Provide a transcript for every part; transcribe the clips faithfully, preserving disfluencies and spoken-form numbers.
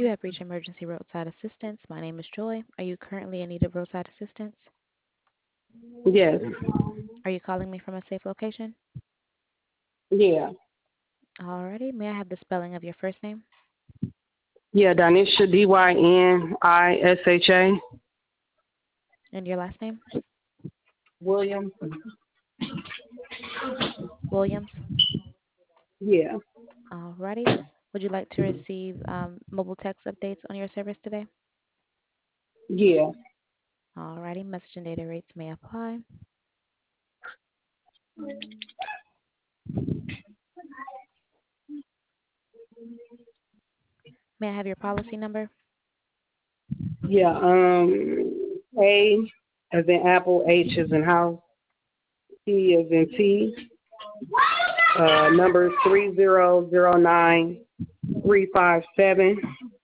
You have reached emergency roadside assistance. My name is Joy. Are you currently in need of roadside assistance? Yes. Are you calling me from a safe location? Yeah. Alrighty. May I have the spelling of your first name Yeah, Dynisha, D Y N I S H A. and your last name? William. Williams. Yeah. Alrighty. Would you like to receive um, mobile text updates on your service today? Yeah. Alrighty. Message and data rates may apply. May I have your policy number? Yeah. Um A as in apple, H as in house, T as in T. Uh number three zero zero nine three five seven.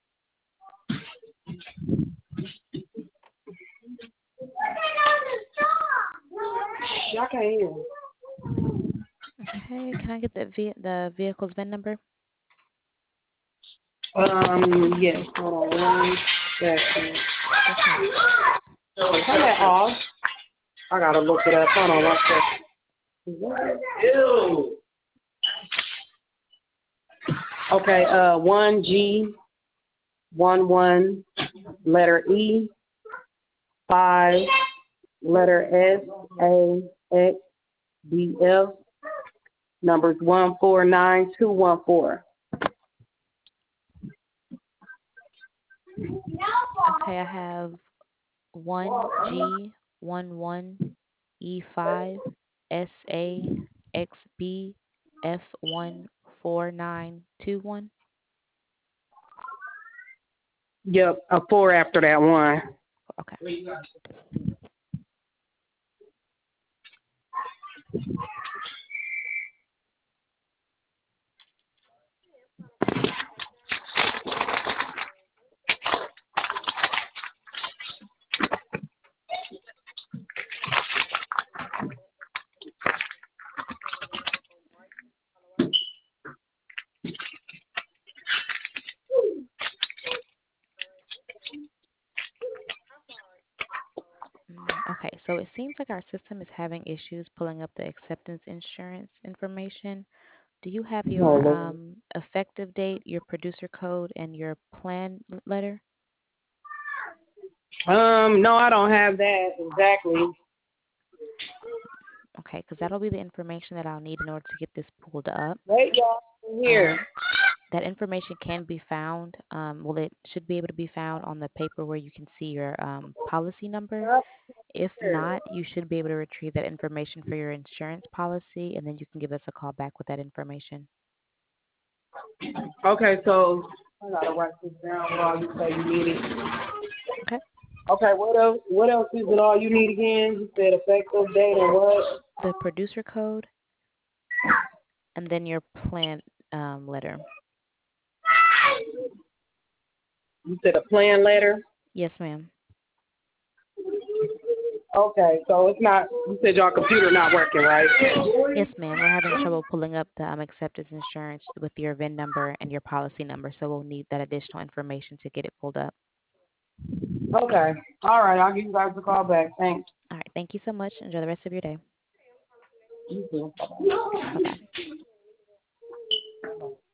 I can't hear. Okay. Can I get the ve- the vehicle's V I N number? Um yes, hold on one second. Yes, ma'am. Turn that off. I gotta look it up. Hold on one second. Ew. Okay, uh one G one one letter E five letter S A X B F numbers one four nine two one four. Okay. I have one G one one E five S A X B F one four nine two one. Yep, a four after that one. Okay. Mm, Okay, so it seems like our system is having issues pulling up the acceptance insurance information. Do you have your Hold on. um, effective date, your producer code, and your plan l- letter? Um, no, I don't have that exactly. Okay, because that'll be the information that I'll need in order to get this pulled up. Wait, y'all, I'm here. Um, that information can be found. Um, well, it should be able to be found on the paper where you can see your um, policy number. I'm If here. not, you should be able to retrieve that information for your insurance policy, and then you can give us a call back with that information. Okay, so I gotta write this down while you say you need it. Okay. Okay, what else? What else is it? All you need again? You said effective date and what? The producer code, and then your plan um, letter. You said a plan letter. Yes, ma'am. Okay, so it's not. You said your computer not working, right? Yes, ma'am. We're having trouble pulling up the um, acceptance insurance with your V I N number and your policy number, so we'll need that additional information to get it pulled up. Okay. All right. I'll give you guys a call back. Thanks. All right. Thank you so much. Enjoy the rest of your day. You too. Bye bye.